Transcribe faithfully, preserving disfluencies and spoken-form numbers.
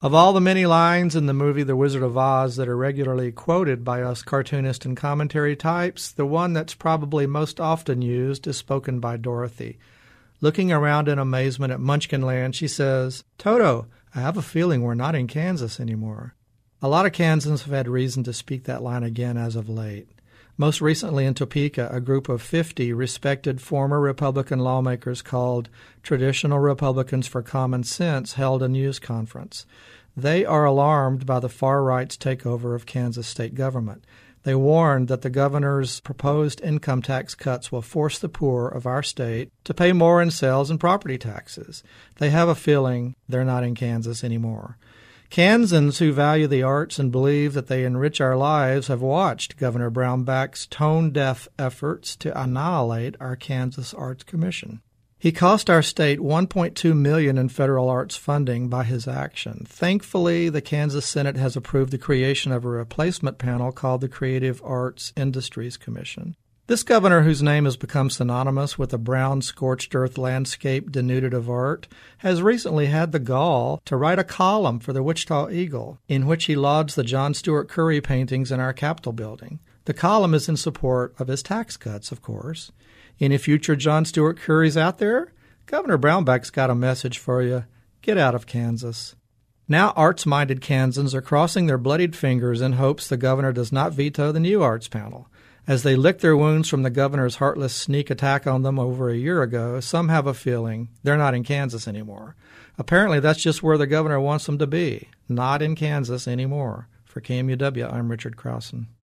Of all the many lines in the movie The Wizard of Oz that are regularly quoted by us cartoonist and commentary types, the one that's probably most often used is spoken by Dorothy. Looking around in amazement at Munchkinland, she says, "Toto, I have a feeling we're not in Kansas anymore." A lot of Kansans have had reason to speak that line again as of late. Most recently in Topeka, a group of fifty respected former Republican lawmakers called Traditional Republicans for Common Sense held a news conference. They are alarmed by the far right's takeover of Kansas state government. They warned that the governor's proposed income tax cuts will force the poor of our state to pay more in sales and property taxes. They have a feeling they're not in Kansas anymore. Kansans who value the arts and believe that they enrich our lives have watched Governor Brownback's tone-deaf efforts to annihilate our Kansas Arts Commission. He cost our state one point two million dollars in federal arts funding by his action. Thankfully, the Kansas Senate has approved the creation of a replacement panel called the Creative Arts Industries Commission. This governor, whose name has become synonymous with a brown, scorched-earth landscape denuded of art, has recently had the gall to write a column for the Wichita Eagle, in which he lauds the John Stuart Curry paintings in our Capitol building. The column is in support of his tax cuts, of course. Any future John Stuart Currys out there? Governor Brownback's got a message for you. Get out of Kansas. Now arts-minded Kansans are crossing their bloodied fingers in hopes the governor does not veto the new arts panel. As they lick their wounds from the governor's heartless sneak attack on them over a year ago, some have a feeling they're not in Kansas anymore. Apparently that's just where the governor wants them to be, not in Kansas anymore. For K M U W, I'm Richard Crowson.